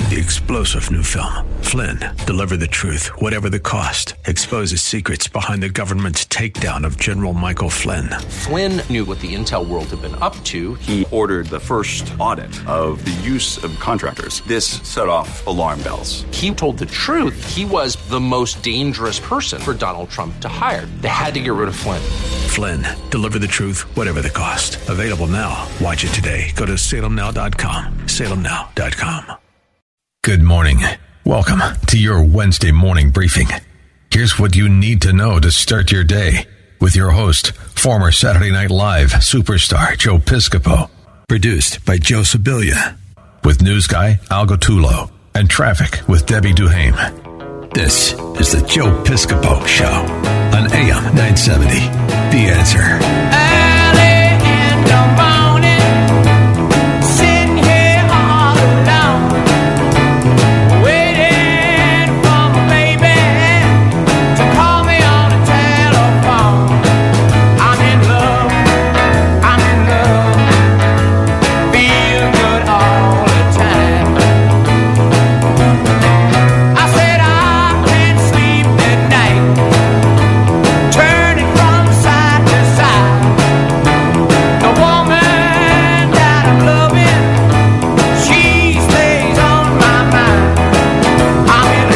the explosive new film, Flynn, Deliver the Truth, Whatever the Cost, exposes secrets behind the government's takedown of General Michael Flynn. Flynn knew what the intel world had been up to. He ordered the first audit of the use of contractors. This set off alarm bells. He told the truth. He was the most dangerous person for Donald Trump to hire. They had to get rid of Flynn. Flynn, Deliver the Truth, Whatever the Cost. Available now. Watch it today. Go to salemnow.com. salemnow.com. Good morning. Welcome to your Wednesday morning briefing. Here's what you need to know to start your day with your host, former Saturday Night Live superstar Joe Piscopo. Produced by Joe Sibilia. With news guy Al Gottulo and traffic with Debbie Duhame. This is the Joe Piscopo Show on AM 970. The Answer. Early in the morning, sitting here all alone, waiting for my baby to call me on the telephone. I'm in love, feel good all the time. I said I can't sleep at night, turning from side to side. The woman that I'm loving, she stays on my mind. I'm in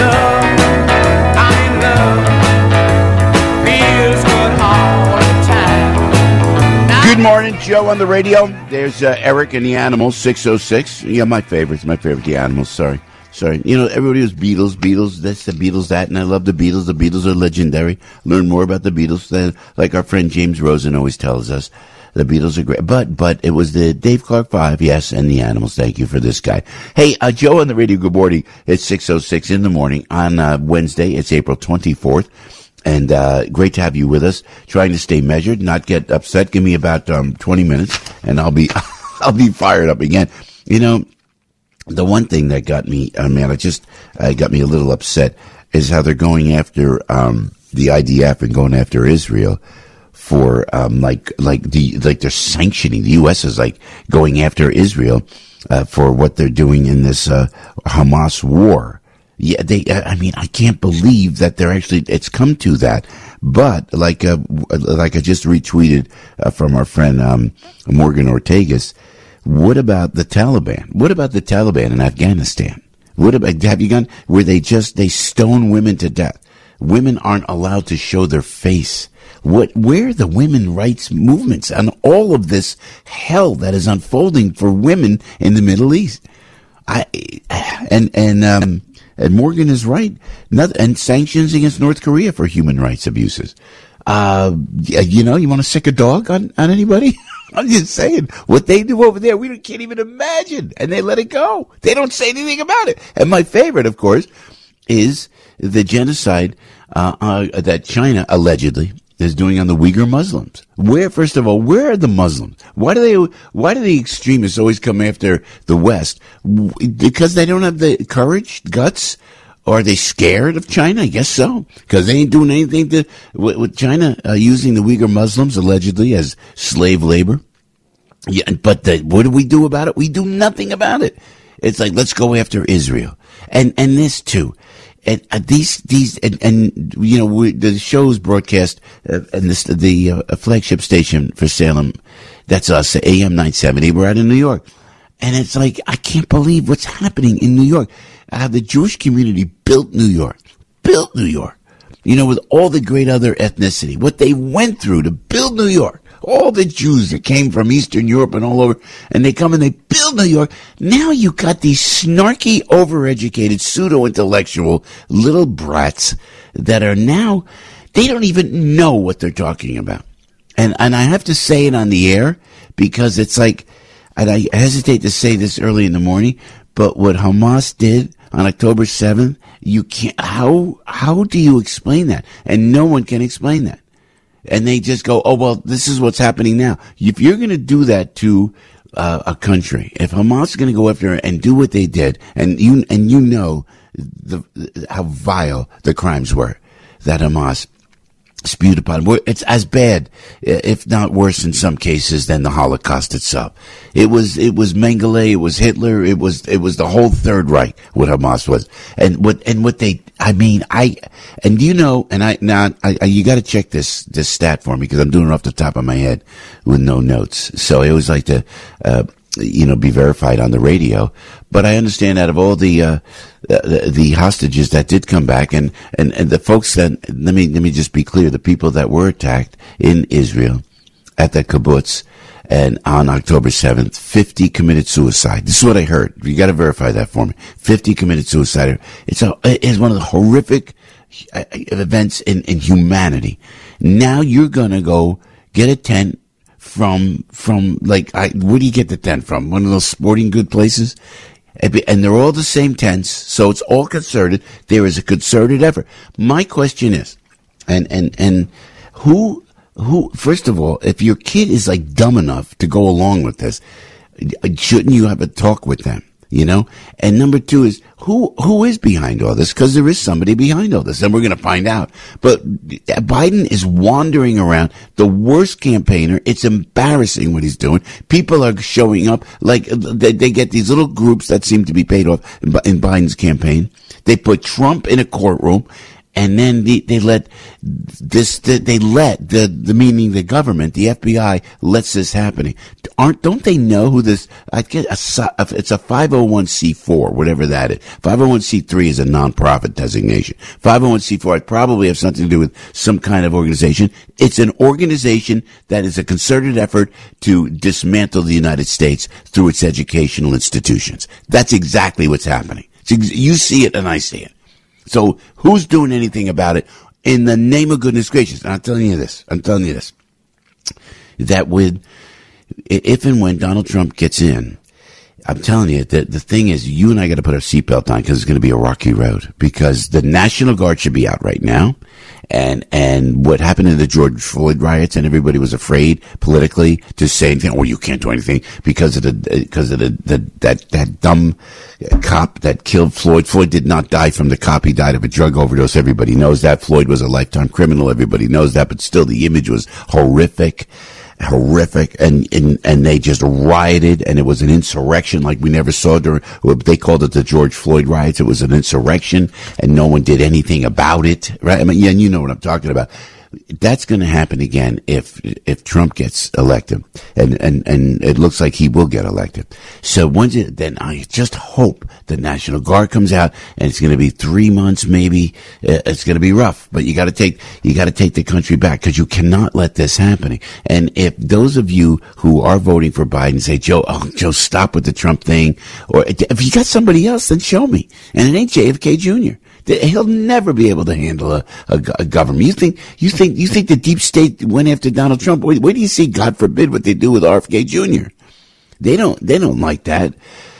love, feels good all the time. Good morning, Joe on the radio. There's Eric and the Animals, 606. Yeah, my favorite, the Animals, sorry. You know, everybody was Beatles, this, the Beatles, that, and I love the Beatles. The Beatles are legendary. Learn more about the Beatles than, like our friend James Rosen always tells us. The Beatles are great. But it was the Dave Clark 5, yes, and the Animals. Thank you for this guy. Hey, Joe on the radio, good morning. It's 6:06 in the morning on Wednesday. It's April 24th. And great to have you with us. Trying to stay measured, not get upset. Give me about 20 minutes, and I'll be fired up again. You know, the one thing that got me, got me a little upset is how they're going after the IDF and going after Israel for they're sanctioning. The U.S. is like going after Israel for what they're doing in this Hamas war. Yeah, I can't believe that it's come to that. But like I just retweeted from our friend Morgan Ortegas, what about the Taliban? What about the Taliban in Afghanistan? Have you gone where they stone women to death? Women aren't allowed to show their face. Where are the women rights movements and all of this hell that is unfolding for women in the Middle East? And Morgan is right. And sanctions against North Korea for human rights abuses. You want to sick a dog on anybody? I'm just saying, what they do over there, we can't even imagine. And they let it go. They don't say anything about it. And my favorite, of course, is the genocide that China allegedly is doing on the Uyghur Muslims. First of all, where are the Muslims? Why do the extremists always come after the West? Because they don't have the courage, guts? Or are they scared of China? I guess so. Because they ain't doing anything with China using the Uyghur Muslims allegedly as slave labor. Yeah, but what do we do about it? We do nothing about it. It's like, let's go after Israel. And this too. And the show's broadcast, and the flagship station for Salem, that's us, AM 970. We're out in New York. And it's like, I can't believe what's happening in New York. The Jewish community built New York, with all the great other ethnicity, what they went through to build New York. All the Jews that came from Eastern Europe and all over, and they come and they build New York. Now you got these snarky, overeducated, pseudo-intellectual little brats that are now, they don't even know what they're talking about. And I have to say it on the air because it's like, and I hesitate to say this early in the morning, but what Hamas did on October 7th, you can't, how do you explain that? And no one can explain that. And they just go, oh, well, this is what's happening now. If you're going to do that to a country, if Hamas is going to go after and do what they did, and you know how vile the crimes were that Hamas spewed upon. It's as bad, if not worse in some cases, than the Holocaust itself. It was Mengele, it was Hitler, it was the whole Third Reich, what Hamas was. And what they, I mean, you gotta check this stat for me, because I'm doing it off the top of my head with no notes. So I always like to, be verified on the radio. But I understand out of all the hostages that did come back, and the folks that, let me just be clear, the people that were attacked in Israel at the kibbutz and on October 7th, 50 committed suicide. This is what I heard. You got to verify that for me. 50 committed suicide. It's one of the horrific events in humanity. Now you're gonna go get a tent from where do you get the tent from? One of those sporting good places? And they're all the same tents, so it's all concerted. There is a concerted effort. My question is, and who, first of all, if your kid is like dumb enough to go along with this, shouldn't you have a talk with them? And number two is, who is behind all this? Because there is somebody behind all this, and we're going to find out. But Biden is wandering around, the worst campaigner. It's embarrassing what he's doing. People are showing up like they get these little groups that seem to be paid off in Biden's campaign. They put Trump in a courtroom. And then they let meaning the government, the FBI, lets this happening. Don't they know who this? It's a 501c4, whatever that is. 501c3 is a nonprofit designation. 501c4 it probably have something to do with some kind of organization. It's an organization that is a concerted effort to dismantle the United States through its educational institutions. That's exactly what's happening. You see it and I see it. So who's doing anything about it in the name of goodness gracious? And I'm telling you this, that if and when Donald Trump gets in, I'm telling you that the thing is, you and I got to put our seatbelt on, because it's going to be a rocky road, because the National Guard should be out right now. And what happened in the George Floyd riots, and everybody was afraid politically to say anything. Well, you can't do anything because of that dumb cop that killed Floyd. Floyd did not die from the cop. He died of a drug overdose. Everybody knows that. Floyd was a lifetime criminal. Everybody knows that. But still, the image was horrific, and they just rioted, and it was an insurrection like we never saw they called it the George Floyd riots. It was an insurrection, and no one did anything about it, right? I mean, yeah, and you know what I'm talking about. That's going to happen again if Trump gets elected, and it looks like he will get elected. So then I just hope the National Guard comes out, and it's going to be 3 months, maybe. It's going to be rough, but you got to take the country back, because you cannot let this happen. And if those of you who are voting for Biden say, Joe, stop with the Trump thing, or if you got somebody else, then show me. And it ain't JFK Jr. He'll never be able to handle a government. You think the deep state went after Donald Trump? Where do you see, God forbid, what they do with RFK Jr.? They don't like that,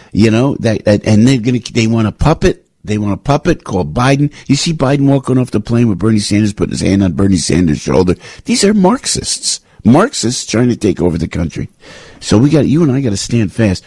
and they want a puppet. They want a puppet called Biden. You see Biden walking off the plane with Bernie Sanders, putting his hand on Bernie Sanders' shoulder. These are Marxists trying to take over the country. So you and I got to stand fast.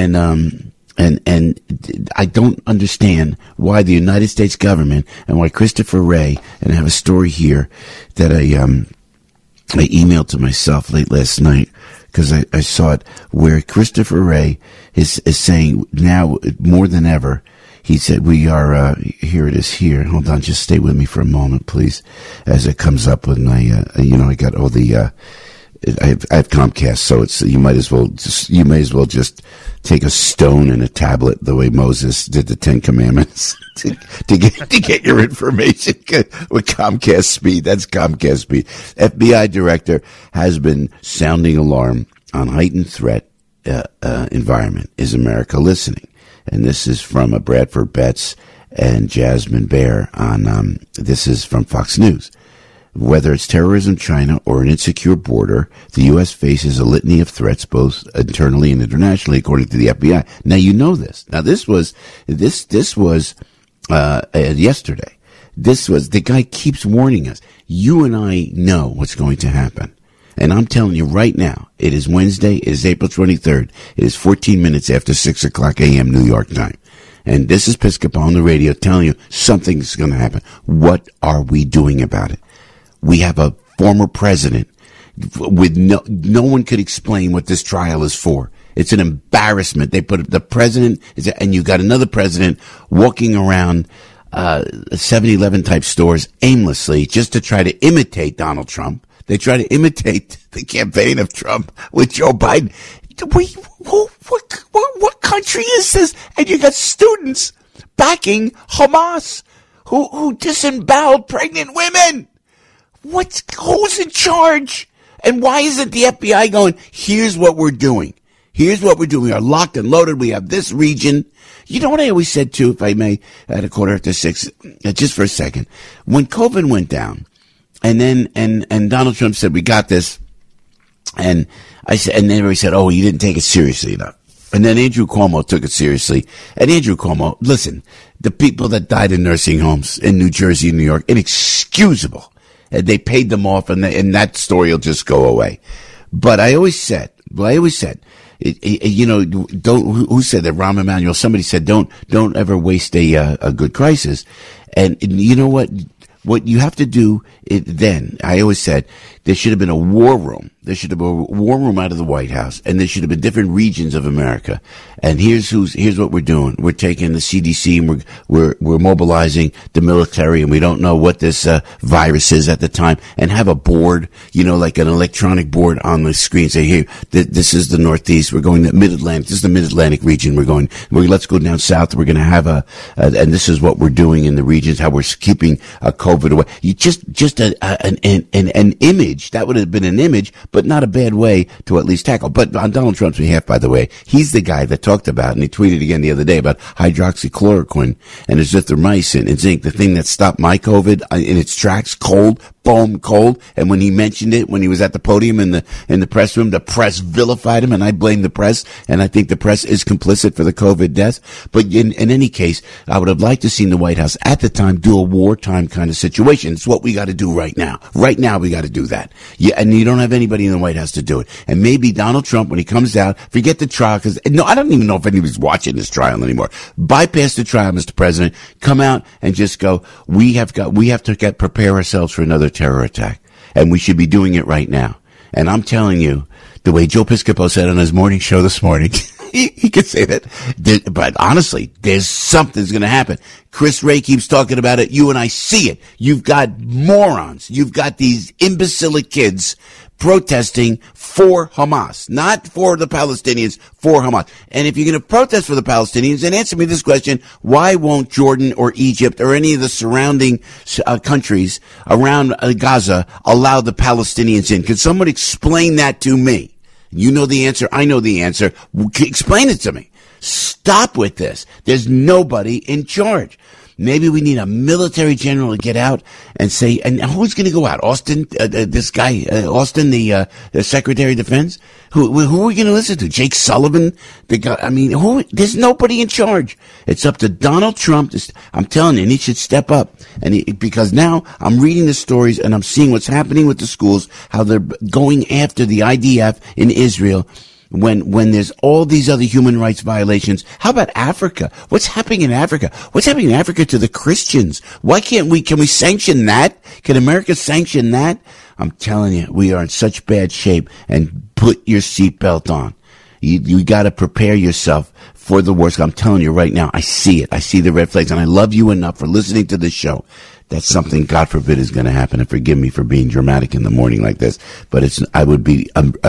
And I don't understand why the United States government, and why Christopher Wray, and I have a story here that I emailed to myself late last night, because I saw it, where Christopher Wray is saying now more than ever. He said, we are, here it is here. Hold on, just stay with me for a moment, please, as it comes up with my, I got all the, I have Comcast, so you might as well just take a stone and a tablet, the way Moses did the 10 Commandments, to get your information with Comcast speed. That's Comcast speed. FBI director has been sounding alarm on heightened threat environment. Is America listening? And this is from Bradford Betts and Jasmine Bear on. This is from Fox News. Whether it's terrorism, China, or an insecure border, the U.S. faces a litany of threats, both internally and internationally, according to the FBI. Now, you know this. Now, this was yesterday. The guy keeps warning us. You and I know what's going to happen. And I'm telling you right now, it is Wednesday, it is April 23rd, it is 14 minutes after 6 o'clock a.m. New York time. And this is Piscopo on the radio telling you something's going to happen. What are we doing about it? we have a former president with no one could explain what this trial is for. It's an embarrassment. They put the president, and you got another president walking around 7-Eleven type stores aimlessly just to try to imitate Donald Trump. They try to imitate the campaign of Trump with Joe Biden. What country is this? And you got students backing Hamas who disemboweled pregnant women. Who's in charge? And why isn't the FBI going, here's what we're doing. Here's what we're doing. We are locked and loaded. We have this region. You know what I always said, too, if I may, at 6:15, just for a second. When COVID went down, and Donald Trump said, we got this, and I said, and everybody said, oh, you didn't take it seriously enough. And then Andrew Cuomo took it seriously. And Andrew Cuomo, listen, the people that died in nursing homes in New Jersey and New York, inexcusable. And they paid them off, and that story will just go away. But I always said, you know, who said that? Rahm Emanuel. Somebody said, don't ever waste a good crisis. And you know what you have to do then, I always said, there should have been a war room. There should have been a war room out of the White House, and there should have been different regions of America. And here's what we're doing. We're taking the CDC and we're mobilizing the military, and we don't know what this virus is at the time, and have a board, you know, like an electronic board on the screen. Say, here, this is the Northeast. We're going to Mid-Atlantic. This is the Mid-Atlantic region. Let's go down south. We're going to have and this is what we're doing in the regions, how we're keeping COVID away. You just an image. That would have been an image, but not a bad way to at least tackle. But on Donald Trump's behalf, by the way, he's the guy that talked about, and he tweeted again the other day about hydroxychloroquine and azithromycin and zinc, the thing that stopped my COVID in its tracks, cold. And when he mentioned it, when he was at the podium in the press room, the press vilified him, and I blame the press, and I think the press is complicit for the COVID deaths. But in any case, I would have liked to see the White House at the time do a wartime kind of situation. It's what we got to do right now. Right now, we got to do that. Yeah, and you don't have anybody in the White House to do it. And maybe Donald Trump, when he comes out, forget the trial, because no, I don't even know if anybody's watching this trial anymore. Bypass the trial, Mr. President. Come out and just go, we have to prepare ourselves for another terror attack, and we should be doing it right now. And I'm telling you, the way Joe Piscopo said on his morning show this morning, he could say that, but honestly, there's something's going to happen. Chris Wray keeps talking about it. You and I see it. You've got morons. You've got these imbecilic kids protesting for Hamas, not for the Palestinians, for Hamas. And if you're going to protest for the Palestinians, then answer me this question: why won't Jordan or Egypt or any of the surrounding countries around Gaza allow the Palestinians in? Can someone explain that to me? You know the answer. I know the answer. Explain it to me. Stop with this. There's nobody in charge. Maybe we need a military general to get out and say, and who's going to go out? Austin, this guy, Austin, the Secretary of Defense? Who are we going to listen to? Jake Sullivan? The guy, I mean, there's nobody in charge. It's up to Donald Trump. I'm telling you, and he should step up. Because now I'm reading the stories and I'm seeing what's happening with the schools, how they're going after the IDF in Israel. When there's all these other human rights violations. How about Africa? What's happening in Africa? What's happening in Africa to the Christians? Why can we sanction that? Can America sanction that? I'm telling you, we are in such bad shape, and put your seatbelt on. You gotta prepare yourself for the worst. I'm telling you right now, I see it. I see the red flags, and I love you enough for listening to this show. That's something, God forbid, is going to happen. And forgive me for being dramatic in the morning like this, but I would be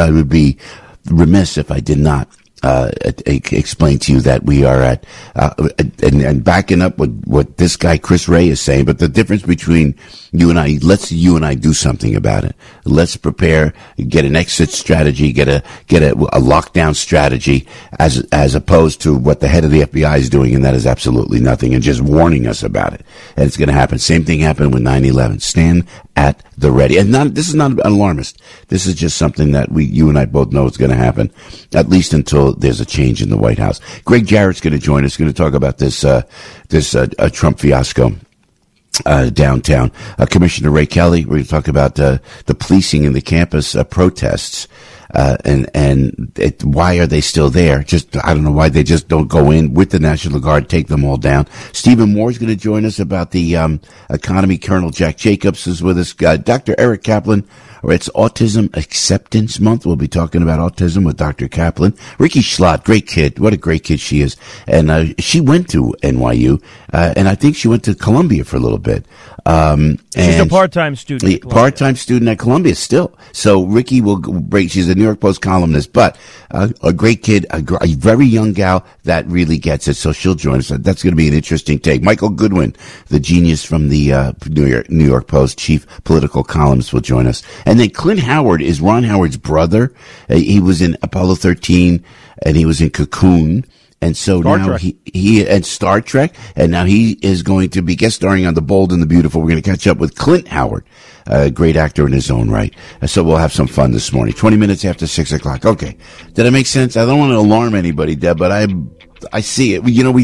remiss if I did not explain to you that we are at and backing up what this guy Chris Wray is saying. But the difference between you and I, let's do something about it. Let's prepare, get an exit strategy, get a lockdown strategy, as opposed to what the head of the FBI is doing, and that is absolutely nothing, and just warning us about it. And it's going to happen. Same thing happened with 9/11. Stand at the ready. And this is not alarmist. This is just something that you and I both know is going to happen, at least until there's a change in the White House. Greg Jarrett's going to join us. Going to talk about this Trump fiasco downtown. Commissioner Ray Kelly. We're going to talk about the policing in the campus protests. why are they still there? I don't know why they just don't go in with the National Guard, take them all down. Stephen Moore is going to join us about the economy. Colonel Jack Jacobs is with us. Dr. Eric Kaplan. It's Autism Acceptance Month. We'll be talking about autism with Dr. Kaplan. Ricky Schlott, great kid. What a great kid she is. And she went to NYU, and I think she went to Columbia for a little bit. She's a part-time student. Part-time student at Columbia still. So Ricky will break. She's a New York Post columnist, but a great kid, a very young gal that really gets it. So she'll join us. That's going to be an interesting take. Michael Goodwin, the genius from the New York Post, chief political columnist, will join us. And then Clint Howard is Ron Howard's brother. He was in Apollo 13 and he was in Cocoon. And so now he and Star Trek, and now he is going to be guest starring on The Bold and the Beautiful. We're going to catch up with Clint Howard, a great actor in his own right. So we'll have some fun this morning. 20 minutes after 6 o'clock. Okay. Did it make sense? I don't want to alarm anybody, Deb, but I see it. You know,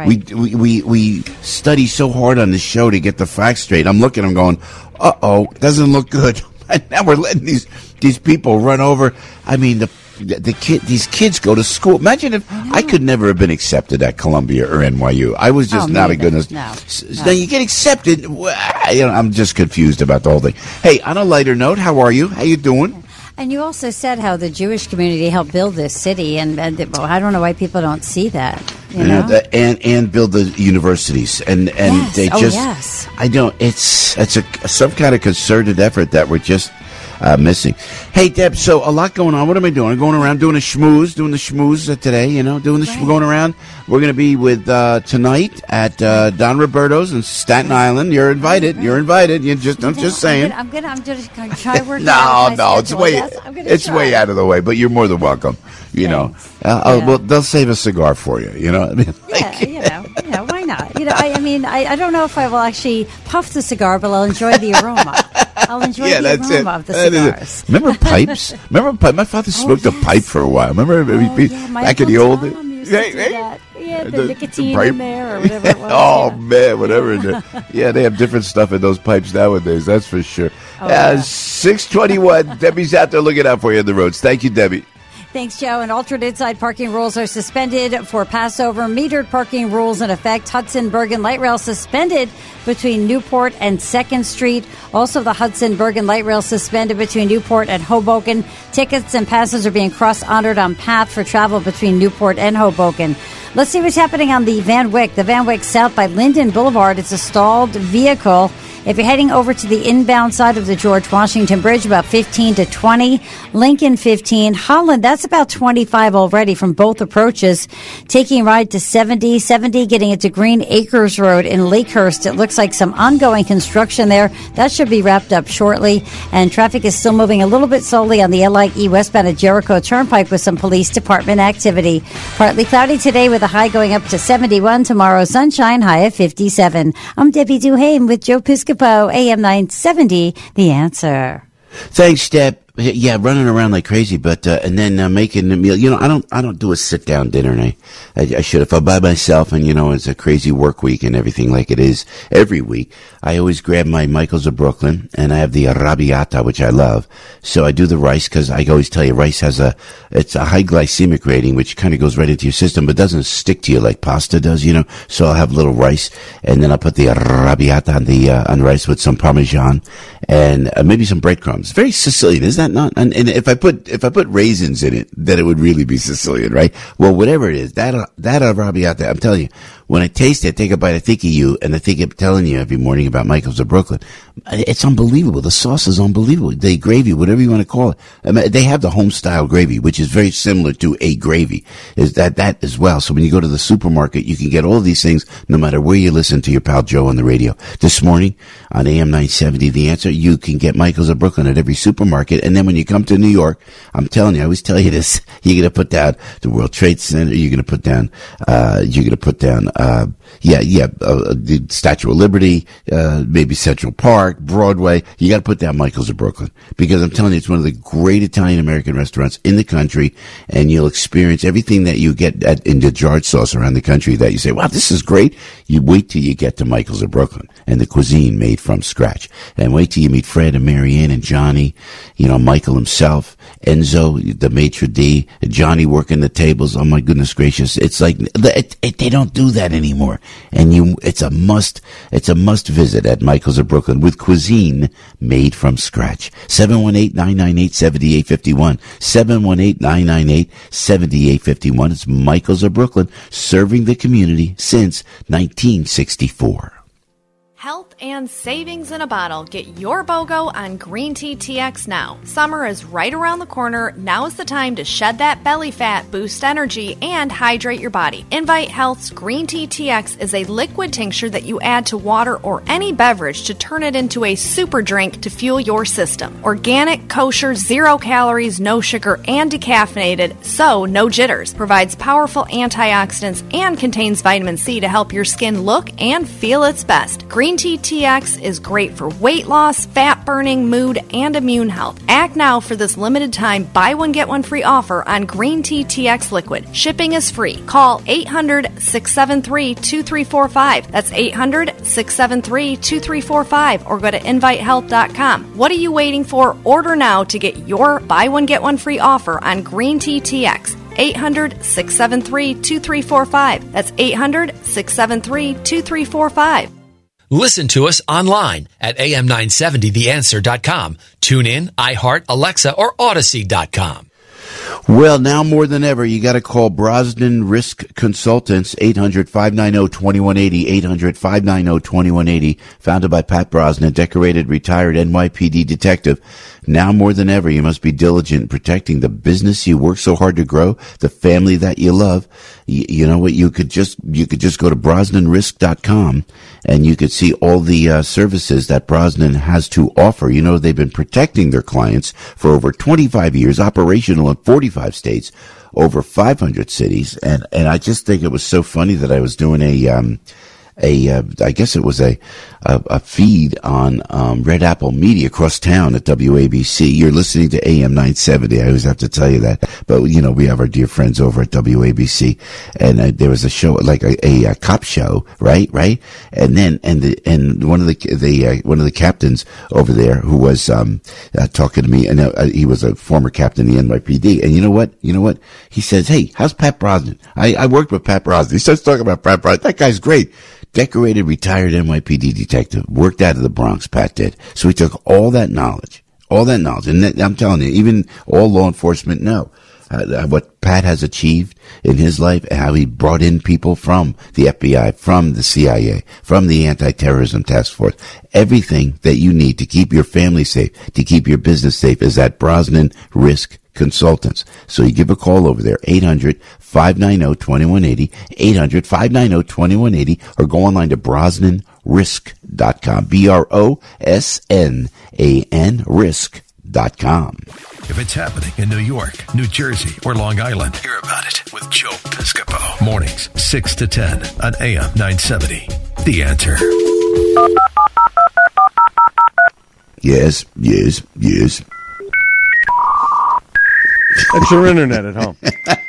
we study so hard on this show to get the facts straight. I'm looking, I'm going, doesn't look good. And now we're letting these people run over. I mean, these kids go to school. Imagine if I could never have been accepted at Columbia or NYU. I was just not a good enough. No. Now you get accepted. I'm just confused about the whole thing. Hey, on a lighter note, how are you? How you doing? And you also said how the Jewish community helped build this city, and I don't know why people don't see that. You know? And build the universities, and yes. They just. I don't. It's some kind of concerted effort that we're just missing. Hey, Deb, so a lot going on. What am I doing? I'm going around doing the schmooze today, going around. We're going to be with tonight at Don Roberto's in Staten Island. You're invited. You're just saying. I'm going to try work. No, it's way out of the way, but you're more than welcome. Well, they'll save a cigar for you. You know what I mean? Why not? I don't know if I will actually puff the cigar, but I'll enjoy the aroma. I'll enjoy the aroma of the cigars. Remember pipes? My father smoked a pipe for a while. Remember back in the old days? The nicotine in there or whatever it was. Oh, man, whatever. Yeah, they have different stuff in those pipes nowadays, that's for sure. 6:21. Debbie's out there looking out for you on the roads. Thank you, Debbie. Thanks, Joe. And alternate side parking rules are suspended for Passover. Metered parking rules in effect. Hudson-Bergen Light Rail suspended between Newport and 2nd Street. Also, the Hudson-Bergen Light Rail suspended between Newport and Hoboken. Tickets and passes are being cross-honored on path for travel between Newport and Hoboken. Let's see what's happening on the Van Wyck. The Van Wyck south by Linden Boulevard. It's a stalled vehicle. If you're heading over to the inbound side of the George Washington Bridge, about 15 to 20. Lincoln, 15. Holland, that's about 25 already from both approaches. Taking right to 70. 70 getting into Green Acres Road in Lakehurst. It looks like some ongoing construction there. That should be wrapped up shortly. And traffic is still moving a little bit slowly on the LIE westbound at Jericho Turnpike with some police department activity. Partly cloudy today with a high going up to 71. Tomorrow, sunshine, high of 57. I'm Debbie Duhame with Joe Piscopo, AM 970, The Answer. Thanks, Deb. Yeah, running around like crazy, but and then making a meal. I don't do a sit down dinner. And I should if I'm by myself, and it's a crazy work week and everything like it is every week. I always grab my Michael's of Brooklyn, and I have the arrabbiata, which I love. So I do the rice because I always tell you rice has it's a high glycemic rating, which kind of goes right into your system, but doesn't stick to you like pasta does. So I'll have a little rice, and then I'll put the arrabbiata on rice with some Parmesan and maybe some breadcrumbs. Very Sicilian, is that not? And if I put raisins in it, then it would really be Sicilian, right? Well, whatever it is, that arrabbiata, I'm telling you, when I taste it, I take a bite, I think of you, and I think of telling you every morning about Michael's of Brooklyn. It's unbelievable. The sauce is unbelievable. The gravy, whatever you want to call it. I mean, they have the home-style gravy, which is very similar to a gravy. Is that as well? So when you go to the supermarket, you can get all of these things no matter where you listen to your pal Joe on the radio. This morning on AM 970, The Answer, you can get Michael's of Brooklyn at every supermarket. And then when you come to New York, I'm telling you, I always tell you this, you're going to put down the World Trade Center, you're going to put down the Statue of Liberty, maybe Central Park, Broadway. You got to put down Michael's of Brooklyn, because I'm telling you, it's one of the great Italian-American restaurants in the country, and you'll experience everything that you get in the jarred sauce around the country that you say, wow, this is great. You wait till you get to Michael's of Brooklyn and the cuisine made from scratch. And wait till you meet Fred and Marianne and Johnny, Michael himself, Enzo, the maitre d', Johnny working the tables. Oh my goodness gracious. It's like, they don't do that anymore. And it's a must visit at Michael's of Brooklyn with cuisine made from scratch. 718-998-7851. 718-998-7851. It's Michael's of Brooklyn, serving the community since 1964. Health and savings in a bottle. Get your BOGO on Green Tea TX now. Summer is right around the corner. Now is the time to shed that belly fat, boost energy, and hydrate your body. Invite Health's Green Tea TX is a liquid tincture that you add to water or any beverage to turn it into a super drink to fuel your system. Organic, kosher, 0 calories, no sugar, and decaffeinated, so no jitters. Provides powerful antioxidants and contains vitamin C to help your skin look and feel its best. Green Tea TX is great for weight loss, fat burning, mood, and immune health. Act now for this limited time buy one get one free offer on Green Tea TX liquid. Shipping is free. Call 800-673-2345. That's 800-673-2345 or go to invitehealth.com. What are you waiting for? Order now to get your buy one get one free offer on Green Tea TX. 800-673-2345. That's 800-673-2345. Listen to us online at am970theanswer.com. Tune in, iHeart, Alexa, or Odyssey.com. Well, now more than ever, you got to call Brosnan Risk Consultants, 800-590-2180, 800-590-2180, founded by Pat Brosnan, decorated, retired NYPD detective. Now more than ever, you must be diligent in protecting the business you work so hard to grow, the family that you love. You know what? You could just go to BrosnanRisk.com and you could see all the services that Brosnan has to offer. They've been protecting their clients for over 25 years, operational in 45 states, over 500 cities. And I just think it was so funny that I was doing I guess it was a feed on Red Apple Media across town at WABC. You're listening to AM 970. I always have to tell you that. But, we have our dear friends over at WABC. And there was a show, like a cop show, right? And then, and one of the captains over there who was talking to me, and he was a former captain in the NYPD. And you know what? He says, hey, how's Pat Brosnan? I worked with Pat Brosnan. He starts talking about Pat Brosnan. That guy's great. Decorated, retired NYPD detective, worked out of the Bronx, Pat did. So he took all that knowledge, and I'm telling you, even all law enforcement know what Pat has achieved in his life, and how he brought in people from the FBI, from the CIA, from the Anti-Terrorism Task Force. Everything that you need to keep your family safe, to keep your business safe, is at Brosnan Risk Consultants. So you give a call over there, 800-590-2180, 800-590-2180, or go online to BrosnanRisk.com, BROSNAN risk.com. If it's happening in New York, New Jersey, or Long Island, hear about it with Joe Piscopo. Mornings, 6 to 10 on AM 970. The Answer. Yes. That's your internet at home.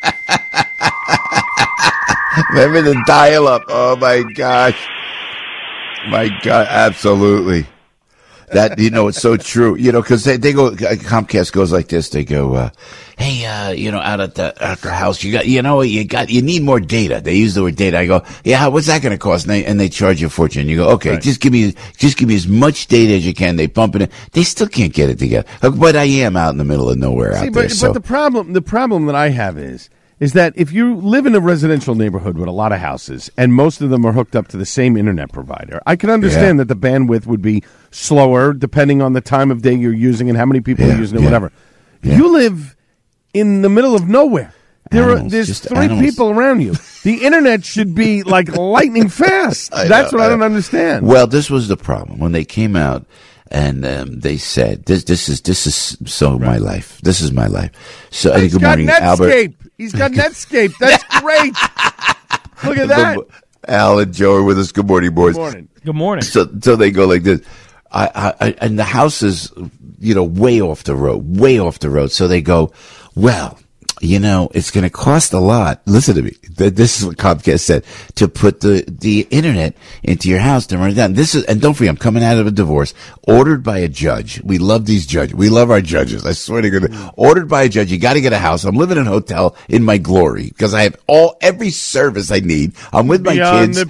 Remember the dial-up? Oh, my gosh. My God, absolutely. That, it's so true. Because they go, Comcast goes like this. They go, hey, out at the house, you need more data. They use the word data. I go, yeah, what's that going to cost? And they charge you a fortune. You go, okay, right. Just give me as much data as you can. They pump it in. They still can't get it together. But I am out in the middle of nowhere out there. But the problem that I have is that if you live in a residential neighborhood with a lot of houses and most of them are hooked up to the same internet provider, I can understand that the bandwidth would be slower depending on the time of day you're using and how many people are using it, whatever. Yeah. You live in the middle of nowhere. There's three people around you. The internet should be like lightning fast. That's what I don't understand. Well, this was the problem. When they came out, and they said, "This is so my life. This is my life." So, good morning, Albert. He's got Netscape. That's great. Look at that. Al and Joe are with us. Good morning, boys. Good morning. Good morning. So they go like this. And the house is, way off the road. So they go, well, it's going to cost a lot. Listen to me. This is what Comcast said, to put the internet into your house to run it down. And don't forget, I'm coming out of a divorce ordered by a judge. We love these judges. We love our judges. I swear to goodness. Ordered by a judge. You got to get a house. I'm living in a hotel in my glory because I have every service I need. I'm with my beyond kids. The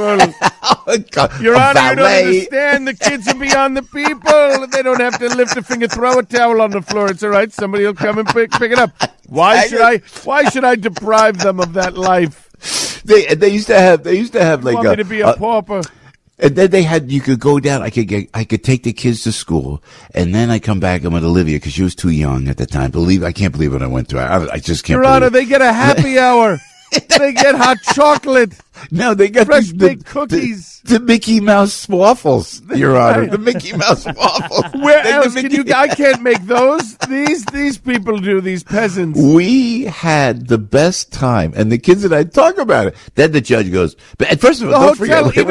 people. Your Honor, you don't understand. The kids are beyond the people. They don't have to lift a finger, throw a towel on the floor. It's all right. Somebody will come and pick it up. Why should I deprive them of that life? They used to have like want me to be a pauper. And then you could go down. I could take the kids to school, and then I come back. I'm with Olivia because she was too young at the time. I can't believe what I went through. I just can't. Your believe Honor, it. they get a happy hour. They get hot chocolate. No, they got fresh baked cookies. The Mickey Mouse waffles, Your Honor. The Mickey Mouse waffles. Where else can you? I can't make those. These people do. These peasants. We had the best time, and the kids and I talk about it. Then the judge goes, "But first of all, don't forget. Wait.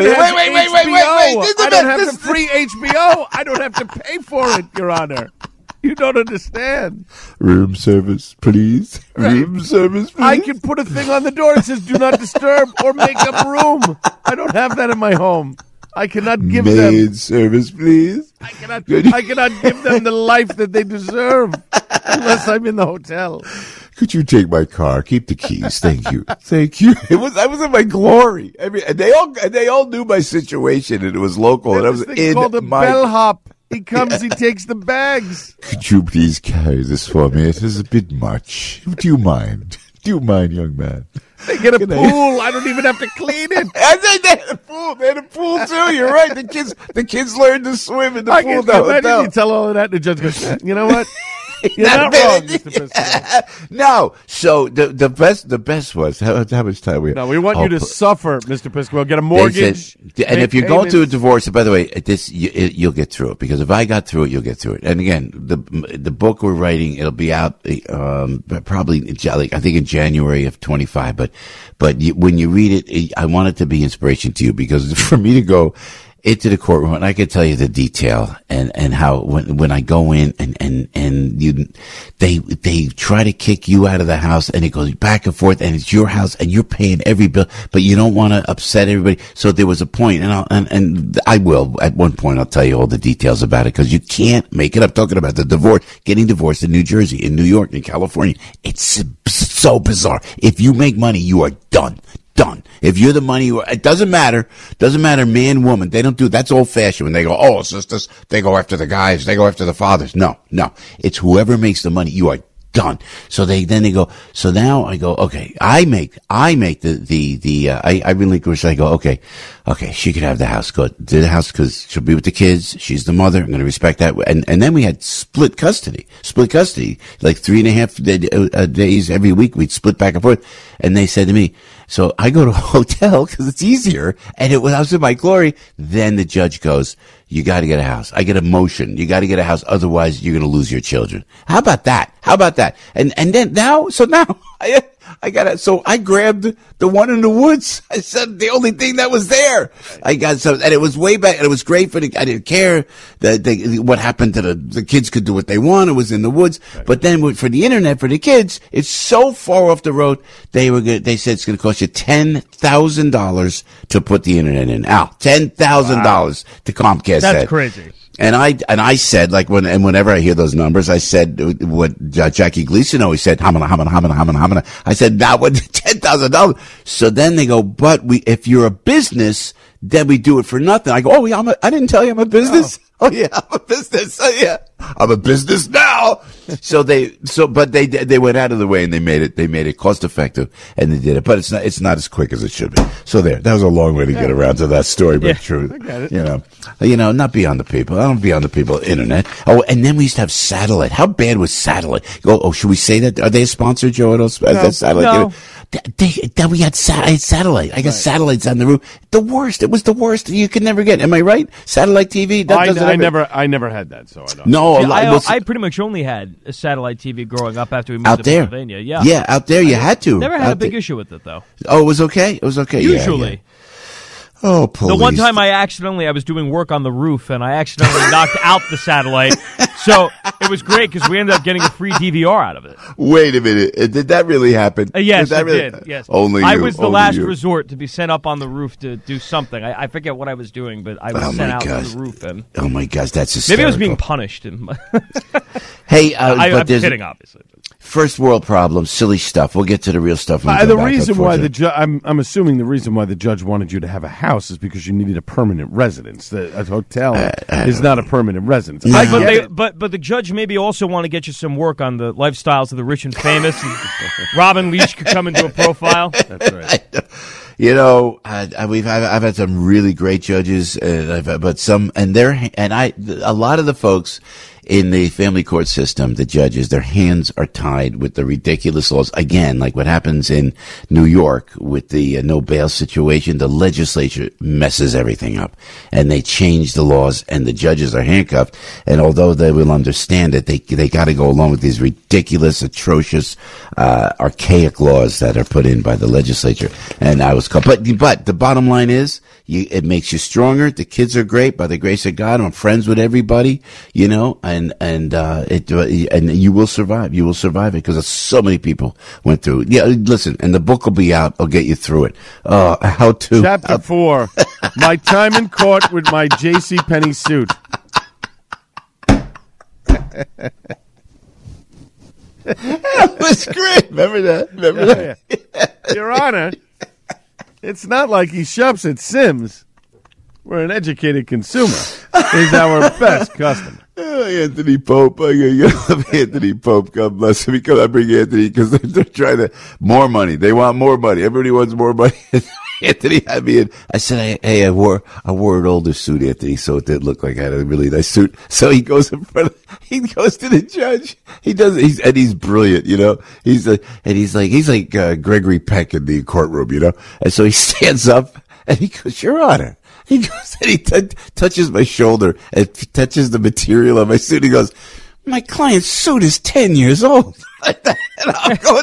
I don't have the free HBO. I don't have to pay for it, Your Honor." You don't understand. Room service, please. Right. Room service, please. I can put a thing on the door that says "Do not disturb" or "Make up room." I don't have that in my home. I cannot give them maid service, please. I cannot give them the life that they deserve unless I'm in the hotel. Could you take my car? Keep the keys. Thank you. Thank you. I was in my glory. I mean, and they all knew my situation, and it was local, and I was in called a my bellhop. He comes, he takes the bags. Could you please carry this for me? It is a bit much. Do you mind? Do you mind, young man? They get a pool. I don't even have to clean it. I think they had a pool. They had a pool too. You're right. The kids learned to swim in the pool. Imagine you tell all of that, and the judge goes, "You know what? You're not wrong, Mr. Pisco." No. So the best was how much time we have? No, we want you to suffer, Mr. Pisco. Get a mortgage. And if you're going through a divorce, by the way, you'll get through it, because if I got through it, you'll get through it. And again, the book we're writing, it'll be out probably I think in January of 25. But when you read it, I want it to be inspiration to you, because for me to go into the courtroom, and I can tell you the detail and how when I go in and they try to kick you out of the house, and it goes back and forth, and it's your house and you're paying every bill, but you don't want to upset everybody. So there was a point, and I will at one point I'll tell you all the details about it, because you can't make it up. Talking about the divorce, getting divorced in New Jersey, in New York, in California, it's so bizarre. If you make money, you are done. If you're the money, it doesn't matter, man, woman. They don't do, that's old fashioned. When they go, oh, sisters, they go after the guys, they go after the fathers. No. It's whoever makes the money, you are done. So they go, so now I go, okay, I make I relinquish, I go, okay, she could have the house, go to the house, because she'll be with the kids. She's the mother. I'm going to respect that. And then we had split custody, like 3.5 days every week. We'd split back and forth. And they said to me, so I go to a hotel because it's easier, and I was in my glory. Then the judge goes, you got to get a house. I get a motion. You got to get a house. Otherwise, you're going to lose your children. How about that? And then now I got it. So I grabbed the one in the woods. I said the only thing that was there. I got and it was way back, and it was great I didn't care what happened to the kids could do what they want. It was in the woods. Right. But then for the internet, for the kids, it's so far off the road. They said it's going to cost you $10,000 to put the internet in. Al, $10,000 to Comcast. That's crazy. And I said, like, whenever I hear those numbers, I said what Jackie Gleason always said, hamana. I said, now what, $10,000. So then they go, but if you're a business, then we do it for nothing. I go, oh yeah, I didn't tell you I'm a business. Oh yeah, I'm a business. Oh yeah, I'm a business now. But they went out of the way, and they made it cost effective, and they did it. But it's not as quick as it should be. So that was a long way to get around to that story, but true. I get it. You know, not beyond the people. I don't beyond the people. Internet. Oh, and then we used to have satellite. How bad was satellite? Oh, should we say that? Are they a sponsor, Joe? Satellite. No. Then we had satellite. I got satellites on the roof. The worst. It was the worst. You could never get. Am I right? Satellite TV. I never had that, so I don't. No, I pretty much only had a satellite TV growing up after we moved to Pennsylvania. Yeah, out there you had to. Never had a big issue with it though. Oh, it was okay. It was okay. Usually. Oh, police. The one time I was doing work on the roof, and I accidentally knocked out the satellite. So it was great because we ended up getting a free DVR out of it. Wait a minute. Did that really happen? Yes, it did. Yes. Only I you, was the only last you. resort to be sent up on the roof to do something. I forget what I was doing, but I was sent out on the roof. And oh, my gosh, that's hysterical. maybe I was being punished. Hey, I'm kidding, obviously. First world problems, silly stuff. We'll get to the real stuff. When we The come back, reason why unfortunately. I'm assuming the reason why the judge wanted you to have a house is because you needed a permanent residence. A hotel is not a permanent residence. But the judge maybe also want to get you some work on the lifestyles of the rich and famous. Robin Leach could come into a profile. That's right. You know, I've had some really great judges, but some, a lot of the folks in the family court system, the judges, their hands are tied with the ridiculous laws. Again, like what happens in New York with the no bail situation, the legislature messes everything up and they change the laws and the judges are handcuffed. And although they will understand it, they got to go along with these ridiculous, atrocious, archaic laws that are put in by the legislature. And I was caught. But the bottom line is, it makes you stronger. The kids are great by the grace of God. I'm friends with everybody, you know, and you will survive. You will survive it because so many people went through it. Yeah, listen, and the book will be out. I'll get you through it. How to Chapter 4: My time in court with my J.C. Penney suit. That was great. Remember that? Yeah. Your Honor, it's not like he shops at Sims. We're an educated consumer. He's our best customer. Anthony Pope. I love Anthony Pope. God bless him. I bring Anthony because they're trying to more money. They want more money. Everybody wants more money. Anthony had me in. I said, hey, I wore an older suit, Anthony, so it didn't look like I had a really nice suit. So he goes in front he goes to the judge. He's brilliant, you know. He's like Gregory Peck in the courtroom, you know. And so he stands up and he goes, Your Honor. He goes and he touches my shoulder and touches the material of my suit. He goes, my client's suit is 10 years old. And I'm going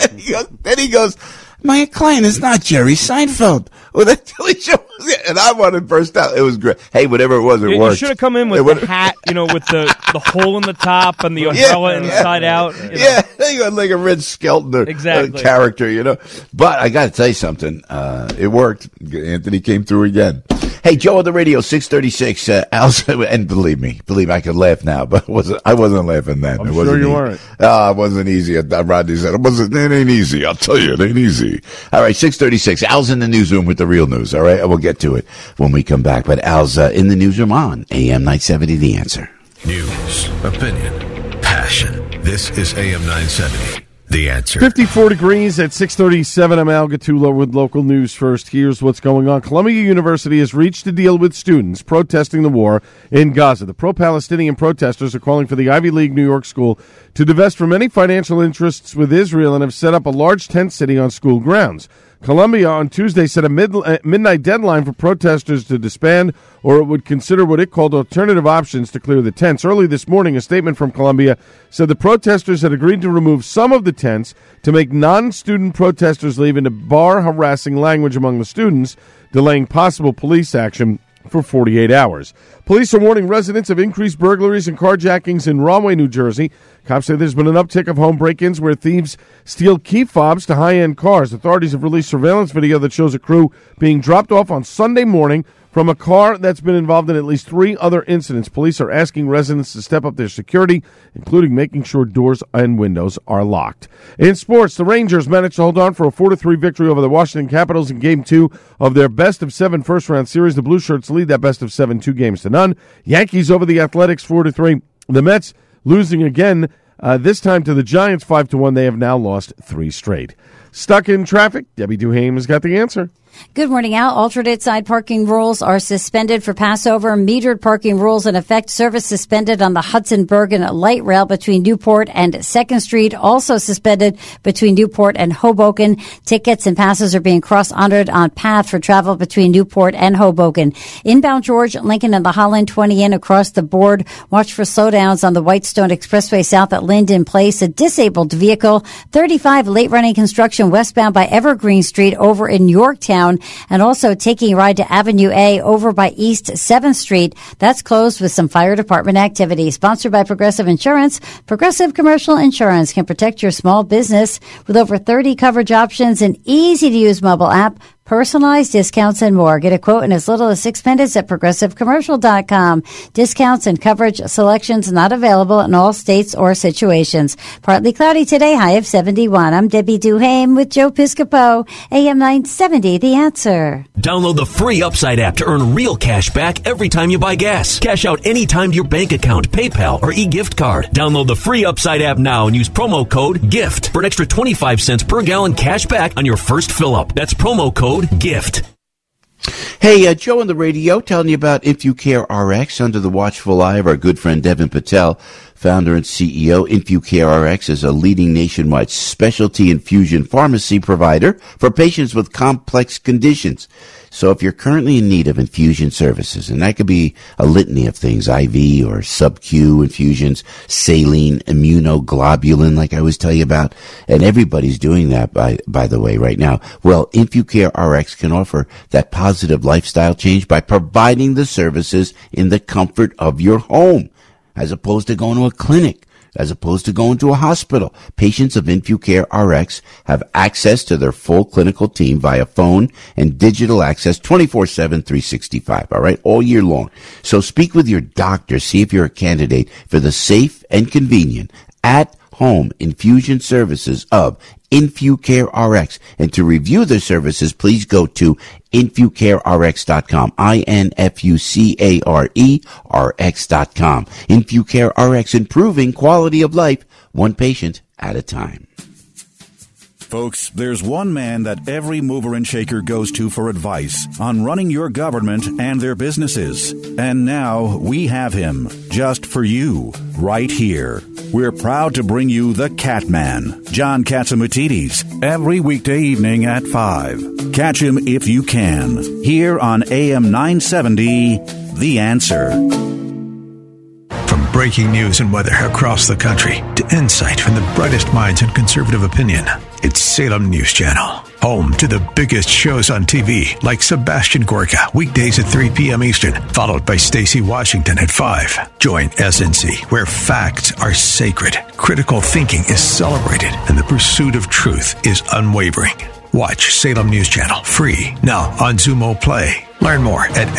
then he goes, my client is not Jerry Seinfeld. Well, that really shows it. And I wanted to burst out. It was great. Hey, whatever it was, it worked. You should have come in with the hat, you know, with the hole in the top and the umbrella inside out. You know. Yeah, you got like a Red Skelton character, you know. But I got to tell you something. It worked. Anthony came through again. Hey, Joe on the radio, 636. And believe me, I could laugh now, but I wasn't laughing then. I'm sure you weren't. It wasn't easy. Rodney said, it ain't easy. I'll tell you, it ain't easy. All right, 636. Al's in the newsroom with the real news, all right? We'll get to it when we come back. But Al's in the newsroom on AM 970, The Answer. News, opinion, passion. This is AM 970. The Answer. 54 degrees at 6:37. I'm Al Gattulo with local news first. Here's what's going on. Columbia University has reached a deal with students protesting the war in Gaza. The pro-Palestinian protesters are calling for the Ivy League New York school to divest from any financial interests with Israel and have set up a large tent city on school grounds. Columbia on Tuesday set a midnight deadline for protesters to disband, or it would consider what it called alternative options to clear the tents. Early this morning, a statement from Columbia said the protesters had agreed to remove some of the tents to make non-student protesters leave and to bar harassing language among the students, delaying possible police action for 48 hours. Police are warning residents of increased burglaries and carjackings in Rahway, New Jersey. Cops say there's been an uptick of home break-ins where thieves steal key fobs to high-end cars. Authorities have released surveillance video that shows a crew being dropped off on Sunday morning from a car that's been involved in at least 3 other incidents. Police are asking residents to step up their security, including making sure doors and windows are locked. In sports, the Rangers managed to hold on for a 4-3 victory over the Washington Capitals in Game 2 of their best-of-7 first-round series. The Blue Shirts lead that best-of-7 2-0. Yankees over the Athletics 4-3. The Mets losing again, this time to the Giants 5-1. They have now lost 3 straight. Stuck in traffic? Debbie Duhaime has got the answer. Good morning, Al. Alternate side parking rules are suspended for Passover. Metered parking rules in effect. Service suspended on the Hudson-Bergen light rail between Newport and 2nd Street. Also suspended between Newport and Hoboken. Tickets and passes are being cross-honored on path for travel between Newport and Hoboken. Inbound George, Lincoln, and the Holland 20 in across the board. Watch for slowdowns on the Whitestone Expressway south at Linden Place. A disabled vehicle. 35 late-running construction westbound by Evergreen Street over in Yorktown. downtown, and also taking a ride to Avenue A over by East 7th Street. That's closed with some fire department activity. Sponsored by Progressive Insurance. Progressive Commercial Insurance can protect your small business with over 30 coverage options, an easy-to-use mobile app, personalized discounts, and more. Get a quote in as little as 6 minutes at progressivecommercial.com. Discounts and coverage selections not available in all states or situations. Partly cloudy today, high of 71. I'm Debbie Duhame with Joe Piscopo, AM 970, The Answer. Download the free Upside app to earn real cash back every time you buy gas. Cash out anytime to your bank account, PayPal, or e-gift card. Download the free Upside app now and use promo code GIFT for an extra 25 cents per gallon cash back on your first fill-up. That's promo code GIFT. Hey, Joe on the radio telling you about InfuCare RX under the watchful eye of our good friend Devin Patel, founder and CEO. InfuCare RX is a leading nationwide specialty infusion pharmacy provider for patients with complex conditions. So if you're currently in need of infusion services, and that could be a litany of things, IV or sub-Q infusions, saline, immunoglobulin, like I always tell you about, and everybody's doing that, by the way, right now. Well, InfuCare RX can offer that positive lifestyle change by providing the services in the comfort of your home, as opposed to going to a clinic, as opposed to going to a hospital. Patients of InfuCare RX have access to their full clinical team via phone and digital access 24/7, 365, all right, all year long. So speak with your doctor, see if you're a candidate for the safe and convenient at-home infusion services of InfuCare RX. And to review their services, please go to InfuCareRx.com. InfuCareRx.com. InfuCare RX, improving quality of life, one patient at a time. Folks, there's one man that every mover and shaker goes to for advice on running your government and their businesses. And now we have him just for you right here. We're proud to bring you the Catman, John Catsimatidis, every weekday evening at 5. Catch him if you can, here on AM 970, The Answer. From breaking news and weather across the country to insight from the brightest minds in conservative opinion, it's Salem News Channel. Home to the biggest shows on TV, like Sebastian Gorka, weekdays at 3 p.m. Eastern, followed by Stacey Washington at 5. Join SNC, where facts are sacred, critical thinking is celebrated, and the pursuit of truth is unwavering. Watch Salem News Channel free now on Zumo Play. Learn more at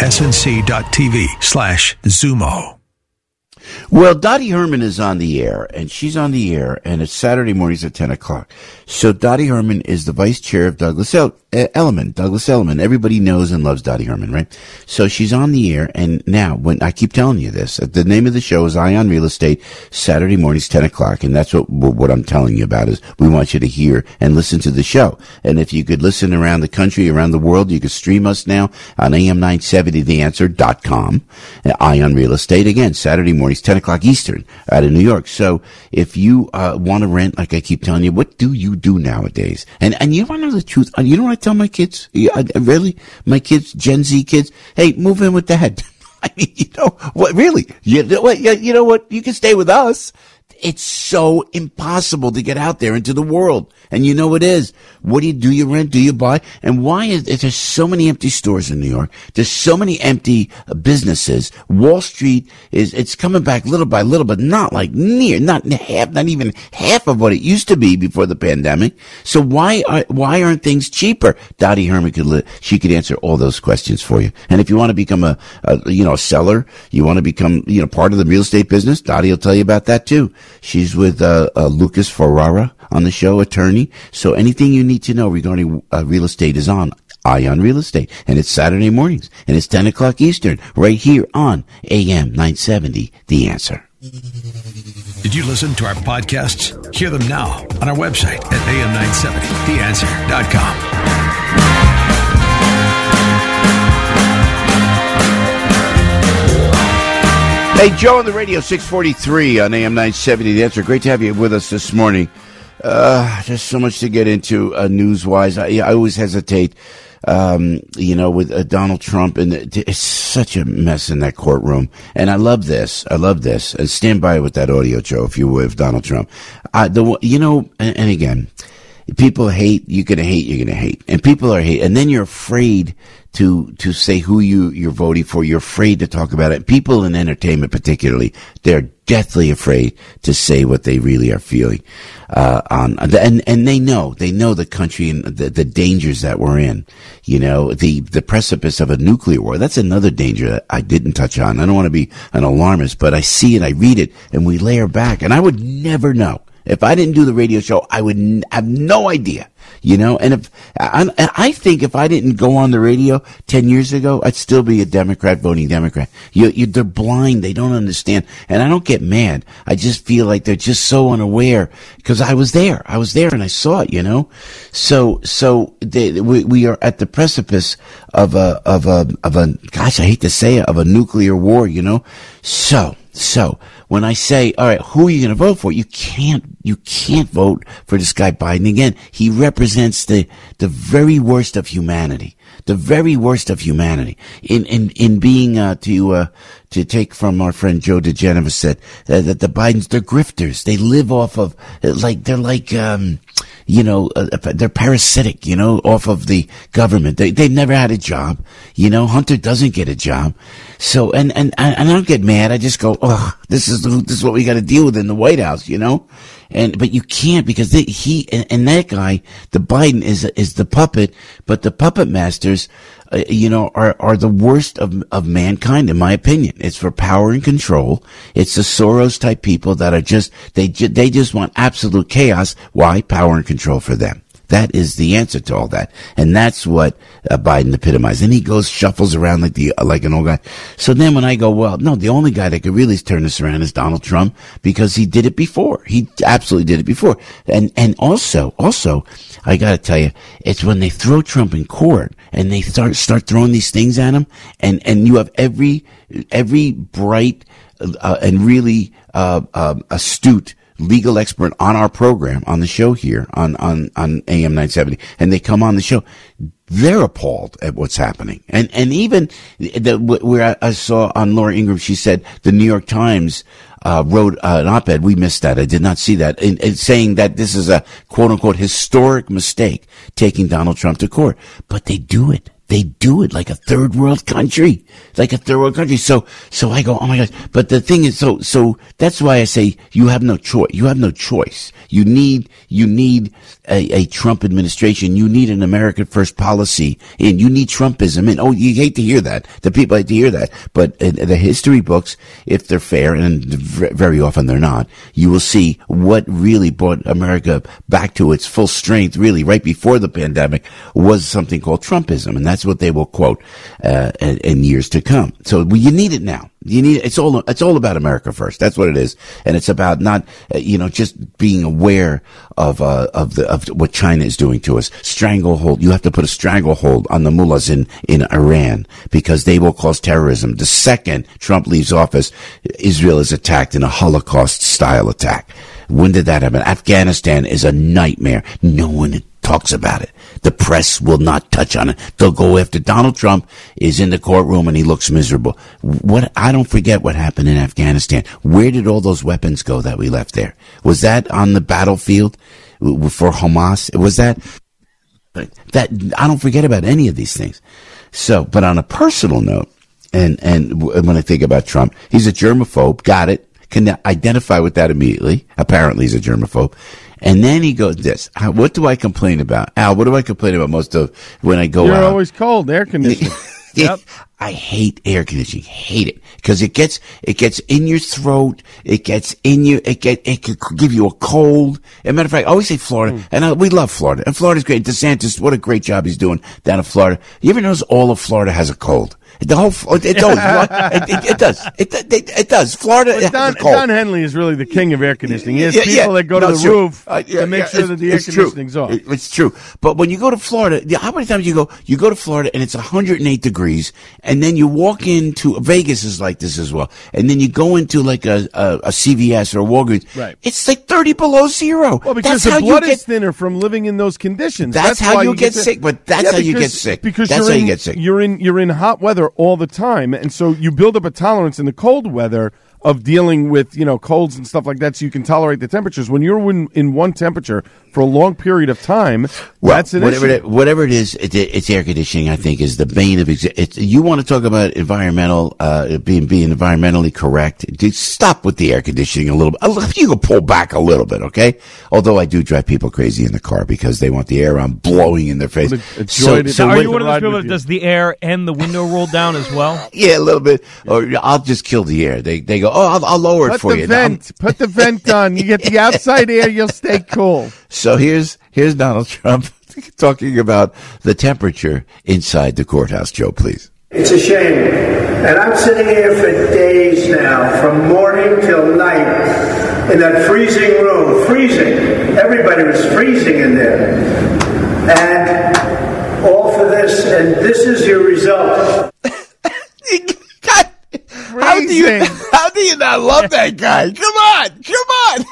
snc.tv/Zumo. Well, Dottie Herman is on the air, and she's on the air, and it's Saturday mornings at 10 o'clock. So Dottie Herman is the vice chair of Douglas Elliman. Everybody knows and loves Dottie Herman, right? So she's on the air, and now, when I keep telling you this, the name of the show is Eye on Real Estate, Saturday mornings, 10 o'clock, and that's what I'm telling you about is we want you to hear and listen to the show. And if you could listen around the country, around the world, you could stream us now on am970theanswer.com. Eye on Real Estate, again, Saturday mornings, 10 o'clock Eastern, out of New York. So if you want to rent, like I keep telling you, what do you do nowadays? And you want to know the truth? You know what I tell my kids? Really? My kids, Gen Z kids? Hey, move in with Dad. I mean, you know what? Really? You know what? You can stay with us. It's so impossible to get out there into the world. And you know it is. What do? You rent? Do you buy? And why is there's so many empty stores in New York? There's so many empty businesses. Wall Street it's coming back little by little, but not even half of what it used to be before the pandemic. So why aren't things cheaper? Dottie Herman she could answer all those questions for you. And if you want to become a seller, you want to become, part of the real estate business, Dottie will tell you about that too. She's with Lucas Ferrara on the show, attorney. So anything you need to know regarding real estate is on Eye on Real Estate. And it's Saturday mornings. And it's 10 o'clock Eastern, right here on AM 970, The Answer. Did you listen to our podcasts? Hear them now on our website at am970theanswer.com. Hey, Joe on the radio, 643 on AM 970, The Answer. Great to have you with us this morning. There's so much to get into news-wise. I always hesitate, with Donald Trump, and it's such a mess in that courtroom. And I love this. Stand by with that audio, Joe, if you would, of Donald Trump. And again, People hate. You're gonna hate, and people are hate, and then you're afraid to say who you're voting for. You're afraid to talk about it. People in entertainment, particularly, they're deathly afraid to say what they really are feeling. And they know the country and the dangers that we're in. The precipice of a nuclear war. That's another danger that I didn't touch on. I don't want to be an alarmist, but I see it, I read it, and we layer back. And I would never know. If I didn't do the radio show, I would have no idea, and if I think if I didn't go on the radio 10 years ago, I'd still be a Democrat voting Democrat. They're blind. They don't understand. And I don't get mad. I just feel like they're just so unaware because I was there and I saw it, So we are at the precipice of a, gosh, I hate to say it, of a nuclear war, So when I say, all right, who are you going to vote for? You can't vote for this guy Biden again. He represents the very worst of humanity. The very worst of humanity. In being, to take from our friend Joe DeGeneres said, that the Bidens, they're grifters. They live off of, they're parasitic, off of the government. They've never had a job. Hunter doesn't get a job. So, and I don't get mad. I just go, oh, this is what we got to deal with in the White House, but you can't because that guy, the Biden is the puppet, but the puppet masters, are the worst of mankind, in my opinion. It's for power and control. It's the Soros type people that are they just want absolute chaos. Why? Power and control for them. That is the answer to all that. And that's what Biden epitomized. And he shuffles around like an old guy. So then when I go, well, no, the only guy that could really turn this around is Donald Trump because he did it before. He absolutely did it before. And also, I gotta tell you, it's when they throw Trump in court and they start throwing these things at him and you have every bright, and really, astute legal expert on our program, on the show here, on AM 970, and they come on the show, they're appalled at what's happening. And even where I saw on Laura Ingraham, she said the New York Times wrote an op-ed. We missed that. I did not see that. In saying that this is a quote unquote historic mistake taking Donald Trump to court. But they do it. They do it like a third world country. So I go, oh my gosh. But the thing is, so that's why I say you have no choice. You have no choice. You need a Trump administration. You need an American first policy, and you need Trumpism. And you hate to hear that. The people hate to hear that. But the history books, if they're fair, and very often they're not, you will see what really brought America back to its full strength, really, right before the pandemic, was something called Trumpism. And that's what they will quote in years to come. So you need it now. It's all about America first. That's what it is. And it's about not, just being aware of what China is doing to us. Stranglehold. You have to put a stranglehold on the mullahs in Iran because they will cause terrorism. The second Trump leaves office, Israel is attacked in a Holocaust style attack. When did that happen? Afghanistan is a nightmare. No one talks about it. The press will not touch on it. They'll go after Donald Trump is in the courtroom and he looks miserable. I don't forget what happened in Afghanistan. Where did all those weapons go that we left there? Was that on the battlefield for Hamas? Was that I don't forget about any of these things. So, but on a personal note, and when I think about Trump, he's a germaphobe. Got it. Can identify with that immediately. Apparently he's a germaphobe. And then he goes, what do I complain about? Al, what do I complain about most of when I go out? You're always cold, air conditioning. Yep. I hate air conditioning. Hate it. Because it gets in your throat. It gets in you. It can give you a cold. As a matter of fact, I always say Florida. And we love Florida. And Florida's great. DeSantis, what a great job he's doing down in Florida. You ever notice all of Florida has a cold? It does. It does. Florida has a cold. Don Henley is really the king of air conditioning. He has people that go to the roof to make sure that the air conditioning's off. It's true. But when you go to Florida, how many times you go to Florida and it's 108 degrees, and then you walk into Vegas is like this as well, and then you go into like a CVS or a Walgreens. Right. It's like 30 below zero. Well, because the blood is thinner from living in those conditions. That's how you get sick. But that's how you get sick. Because that's how you get sick. You're in hot weather all the time, and so you build up a tolerance in the cold weather of dealing with, colds and stuff like that so you can tolerate the temperatures. When you're in one temperature for a long period of time, that's an issue. Whatever it is, it's air conditioning, I think, is the bane of existence. You want to talk about environmental, being environmentally correct, stop with the air conditioning a little bit. You can pull back a little bit, okay? Although I do drive people crazy in the car because they want the air on blowing in their face. So are you one of those people that does the air and the window roll down as well? Yeah, a little bit. Or I'll just kill the air. They go, I'll lower it for you. Put the vent on. You get the outside air, you'll stay cool. So here's Donald Trump talking about the temperature inside the courthouse. Joe, please. It's a shame. And I'm sitting here for days now, from morning till night, in that freezing room. Freezing. Everybody was freezing in there. And all for this, and this is your result. How do you not love that guy? Come on.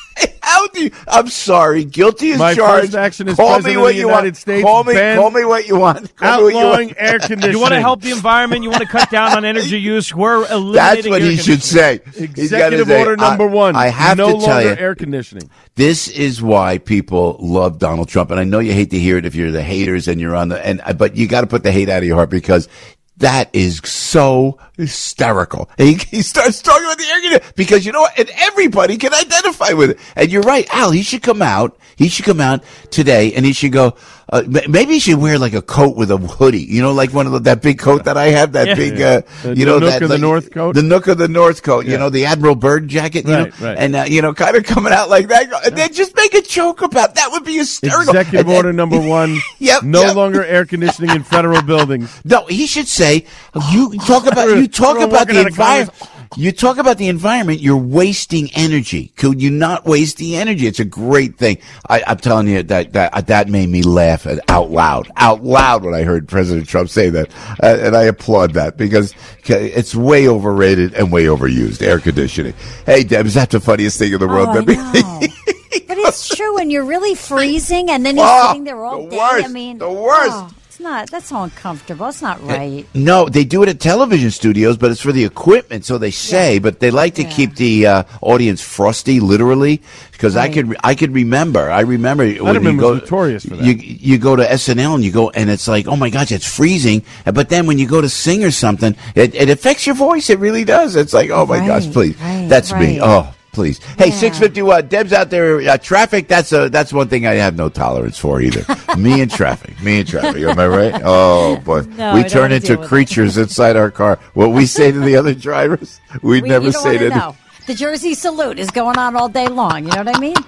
How do you? I'm sorry. Guilty as charged. My first action is President of the United States. Call me what you want. Outlawing air conditioning. You want to help the environment? You want to cut down on energy use? We're eliminating. That's what he should say. Executive order number 1. I have no to tell you, air conditioning. This is why people love Donald Trump, and I know you hate to hear it if you're the haters and you're on but you got to put the hate out of your heart because that is so hysterical. He starts talking about the air conditioning because you know what? And everybody can identify with it. And you're right, Al. He should come out. He should come out today, and he should go. Maybe he should wear like a coat with a hoodie. Like one of that big coat that I have. That big, the Nook of the North coat. The Nook of the North coat. Yeah. The Admiral Byrd jacket. Right. And kind of coming out like that. And then just make a joke about that. Would be hysterical. Executive order number 1. No longer air conditioning in federal buildings. No, he should say. You talk about the environment. You talk about the environment, you're wasting energy. Could you not waste the energy? It's a great thing. I'm telling you that made me laugh out loud when I heard President Trump say that. And I applaud that because it's way overrated and way overused, air conditioning. Hey, Deb, is that the funniest thing in the world? I know. But it's true when you're really freezing and then you're sitting there all day. Worst, the worst. Oh. That's so uncomfortable. It's not right. No, they do it at television studios, but it's for the equipment, so they say. But they like to keep the audience frosty, literally, because I could remember. I remember when you go notorious for that. You go to SNL and you go, and it's like, oh my gosh, it's freezing. But then when you go to sing or something, it affects your voice. It really does. It's like, oh my gosh, please, that's me. Oh. Please. Hey, 651. Deb's out there. Traffic, that's one thing I have no tolerance for either. Me and traffic. Am I right? Oh, boy. No, we turn into creatures inside our car. What we say to the other drivers, we never say to them. The Jersey salute is going on all day long. You know what I mean?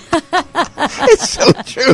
It's so true.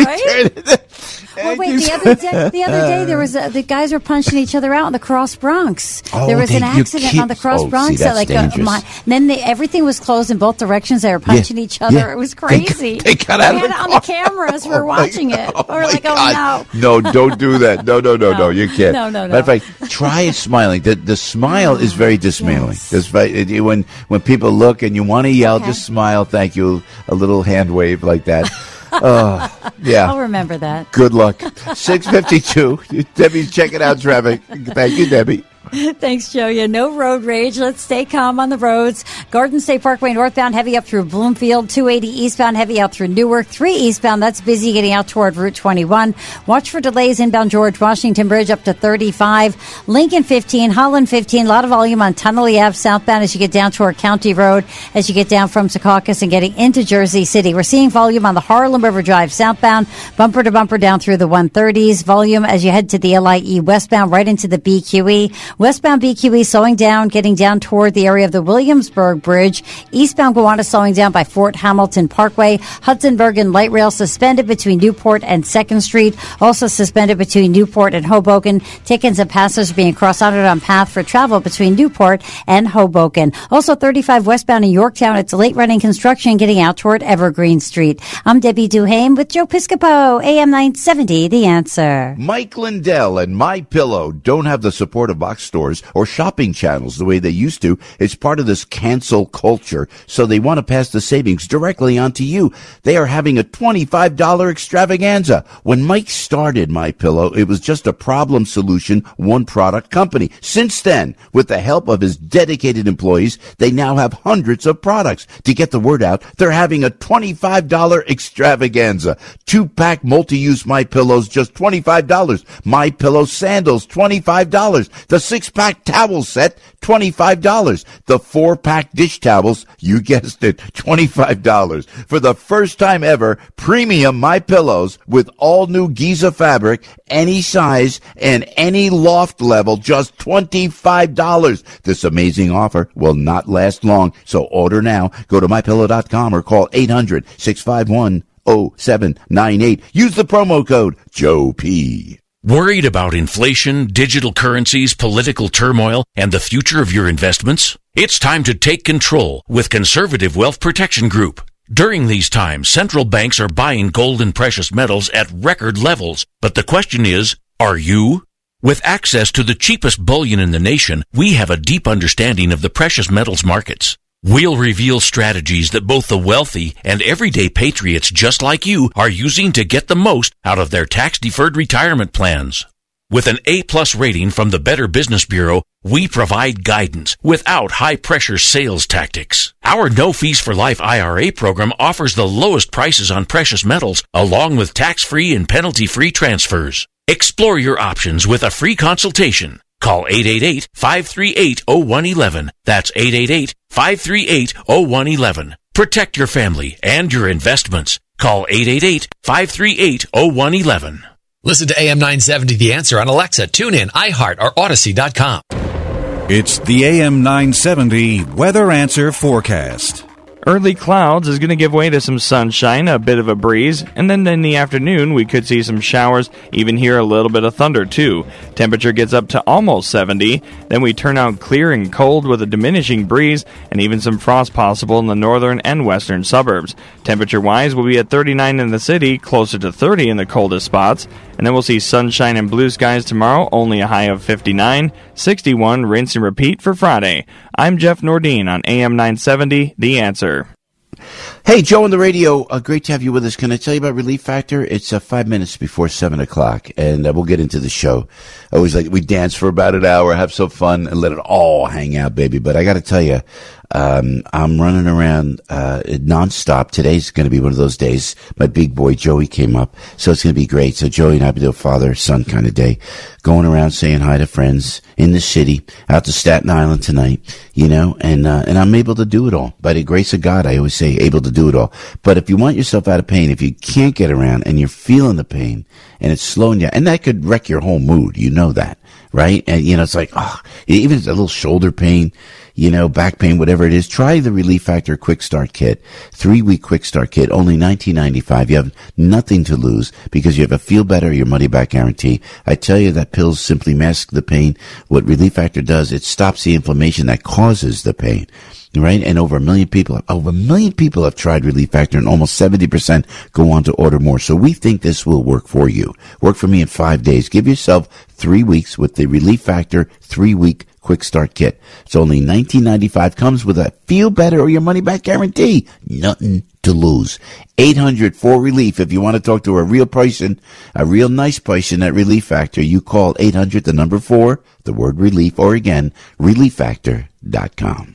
Well, wait, the other day there was the guys were punching each other out in the Cross Bronx. There was an accident on the Cross Bronx. Then everything was closed in both directions. They were punching each other. It was crazy. They got out of the on the cameras. We were watching it. We were like, oh no. No, don't do that. No, you can't. No. Matter of fact, try smiling. The smile is very dismantling. Yes. When people look and you want to yell, just smile. Thank you. A little hand wave like that. Yeah. I'll remember that. Good luck. 6:52. Debbie's checking out traffic. Thank you, Debbie. Thanks, Joe. Yeah, no road rage. Let's stay calm on the roads. Garden State Parkway northbound, heavy up through Bloomfield. 280 eastbound, heavy out through Newark. 3 eastbound, that's busy getting out toward Route 21. Watch for delays inbound George Washington Bridge up to 35. Lincoln 15, Holland 15. A lot of volume on Tunnelly Ave southbound as you get down toward County Road, as you get down from Secaucus and getting into Jersey City. We're seeing volume on the Harlem River Drive southbound, bumper to bumper down through the 130s. Volume as you head to the LIE westbound, right into the BQE. Westbound BQE slowing down, getting down toward the area of the Williamsburg Bridge. Eastbound Gowanus slowing down by Fort Hamilton Parkway. Hudsonburg and light rail suspended between Newport and 2nd Street. Also suspended between Newport and Hoboken. Tickets and passes are being cross-outed on path for travel between Newport and Hoboken. Also 35 westbound in Yorktown. It's late running construction getting out toward Evergreen Street. I'm Debbie Duhame with Joe Piscopo, AM 970, The Answer. Mike Lindell and MyPillow don't have the support of boxers bookstores or shopping channels the way they used to. It's part of this cancel culture, so they want to pass the savings directly on to you. They are having a $25 extravaganza. When Mike started MyPillow, it was just a problem solution, one product company. Since then, with the help of his dedicated employees, they now have hundreds of products. To get the word out, they're having a $25 extravaganza. 2-pack multi-use MyPillows, just $25. MyPillow sandals, $25. The 6-pack towel set, $25. The 4-pack dish towels, you guessed it, $25. For the first time ever, premium MyPillows with all new Giza fabric, any size and any loft level, just $25. This amazing offer will not last long, so order now. Go to MyPillow.com or call 800-651-0798. Use the promo code Joe P. Worried about inflation, digital currencies, political turmoil, and the future of your investments? It's time to take control with Conservative Wealth Protection Group. During these times, central banks are buying gold and precious metals at record levels. But the question is, are you? With access to the cheapest bullion in the nation, we have a deep understanding of the precious metals markets. We'll reveal strategies that both the wealthy and everyday patriots just like you are using to get the most out of their tax-deferred retirement plans. With an A-plus rating from the Better Business Bureau, we provide guidance without high-pressure sales tactics. Our No Fees for Life IRA program offers the lowest prices on precious metals, along with tax-free and penalty-free transfers. Explore your options with a free consultation. Call 888-538-0111. That's 888-538-0111. Protect your family and your investments. Call 888-538-0111. Listen to AM 970 The Answer on Alexa, TuneIn, iHeart, or Odyssey.com. It's the AM 970 Weather Answer Forecast. Early clouds is going to give way to some sunshine, a bit of a breeze, and then in the afternoon we could see some showers, even hear a little bit of thunder too. Temperature gets up to almost 70, then we turn out clear and cold with a diminishing breeze, and even some frost possible in the northern and western suburbs. Temperature-wise, we'll be at 39 in the city, closer to 30 in the coldest spots, and then we'll see sunshine and blue skies tomorrow, only a high of 59, 61, rinse and repeat for Friday. I'm Jeff Nordine on AM 970, The Answer. Hey, Joe on the radio. Great to have you with us. Can I tell you about Relief Factor? It's 5 minutes before 7 o'clock, and we'll get into the show. I always like we dance for about an hour, have some fun, and let it all hang out, baby. But I got to tell you, I'm running around nonstop. Today's going to be one of those days. My big boy Joey came up, so it's going to be great. So Joey and I will do a father-son kind of day, going around saying hi to friends in the city, out to Staten Island tonight, you know, and I'm able to do it all. By the grace of God, I always say able to do it all. But if you want yourself out of pain, if you can't get around and you're feeling the pain and it's slowing you, and that could wreck your whole mood, you know that, right? And, you know, it's like, even if it's a little shoulder pain, you know, back pain, whatever it is, try the Relief Factor Quick Start Kit. 3-week Quick Start Kit, only $19.95. You have nothing to lose because you have a feel better, your money back guarantee. I tell you that pills simply mask the pain. What Relief Factor does, it stops the inflammation that causes the pain. Right? And over 1 million people have tried Relief Factor, and almost 70% go on to order more. So we think this will work for you. Work for me in 5 days. Give yourself 3 weeks with the Relief Factor 3-week Quick Start Kit. It's only $19.95. Comes with a feel better or your money back guarantee. Nothing to lose. 800-4-RELIEF. If you want to talk to a real person, a real nice person at Relief Factor, you call 800, the number 4, the word relief, or again, relieffactor.com.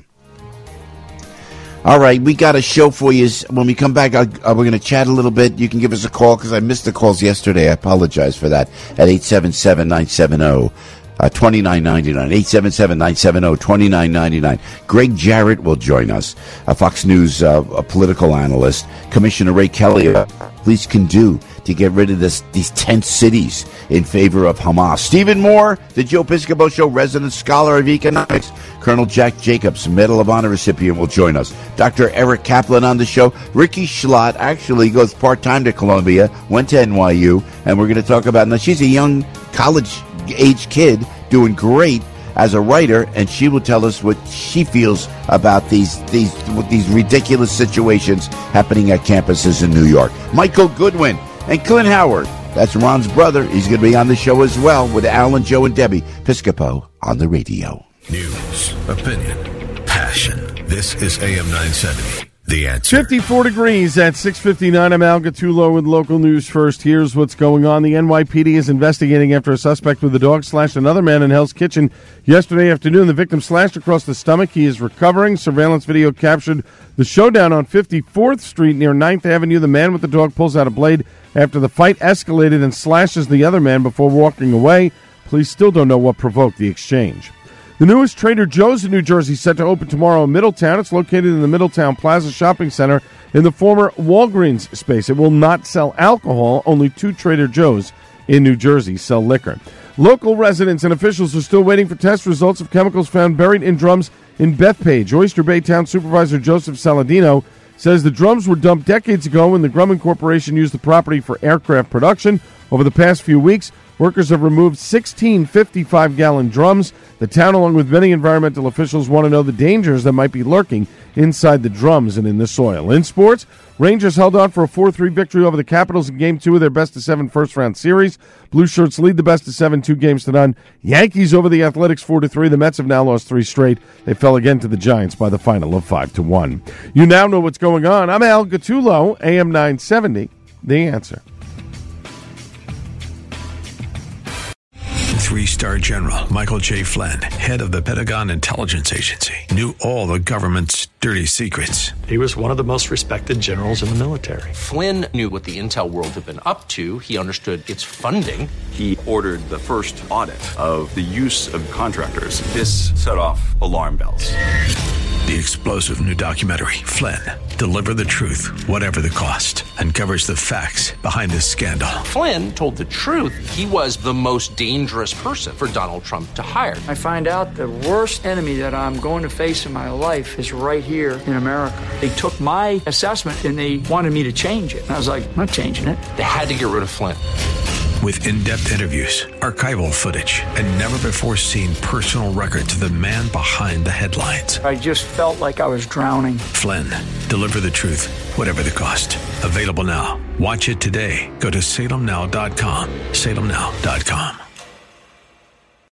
All right, we got a show for you. When we come back, we're going to chat a little bit. You can give us a call because I missed the calls yesterday. I apologize for that. At 877-970-2999. 877-970-2999. Greg Jarrett will join us, a Fox News a political analyst. Commissioner Ray Kelly, police can do to get rid of these tent cities in favor of Hamas. Stephen Moore, the Joe Piscopo Show resident scholar of economics. Colonel Jack Jacobs, Medal of Honor recipient, will join us. Dr. Eric Kaplan on the show. Ricky Schlott actually goes part-time to Columbia, went to NYU, and we're going to talk about, now she's a young college-age kid doing great as a writer, and she will tell us what she feels about these ridiculous situations happening at campuses in New York. Michael Goodwin and Clint Howard, that's Ron's brother. He's going to be on the show as well with Alan, Joe, and Debbie Piscopo on the radio. News, opinion, passion. This is AM 970. The Answer. 54 degrees at 6:59. I'm Al Gattullo with local news first. Here's what's going on. The NYPD is investigating after a suspect with a dog slashed another man in Hell's Kitchen yesterday afternoon. The victim slashed across the stomach. He is recovering. Surveillance video captured the showdown on 54th Street near 9th Avenue. The man with the dog pulls out a blade after the fight escalated and slashes the other man before walking away. Police still don't know what provoked the exchange. The newest Trader Joe's in New Jersey is set to open tomorrow in Middletown. It's located in the Middletown Plaza Shopping Center in the former Walgreens space. It will not sell alcohol. Only 2 Trader Joe's in New Jersey sell liquor. Local residents and officials are still waiting for test results of chemicals found buried in drums in Bethpage. Oyster Bay Town Supervisor Joseph Saladino says the drums were dumped decades ago when the Grumman Corporation used the property for aircraft production. Over the past few weeks, workers have removed 16 55-gallon drums. The town, along with many environmental officials, want to know the dangers that might be lurking inside the drums and in the soil. In sports, Rangers held on for a 4-3 victory over the Capitals in Game 2 of their best-of-7 first-round series. Blue Shirts lead the best-of-7 2-0. Yankees over the Athletics 4-3. The Mets have now lost 3 straight. They fell again to the Giants by the final of 5-1. You now know what's going on. I'm Al Gattullo, AM 970, The Answer. 3-star General Michael J. Flynn, head of the Pentagon Intelligence Agency, knew all the government's dirty secrets. He was one of the most respected generals in the military. Flynn knew what the intel world had been up to. He understood its funding. He ordered the first audit of the use of contractors. This set off alarm bells. The explosive new documentary, Flynn, Deliver the Truth, Whatever the Cost, uncovers the facts behind this scandal. Flynn told the truth. He was the most dangerous person for Donald Trump to hire. I find out the worst enemy that I'm going to face in my life is right here in America. They took my assessment and they wanted me to change it. And I was like, I'm not changing it. They had to get rid of Flynn. With in-depth interviews, archival footage, and never-before-seen personal records of the man behind the headlines. I just felt like I was drowning. Flynn, Deliver the Truth, Whatever the Cost. Available now. Watch it today. Go to salemnow.com. salemnow.com.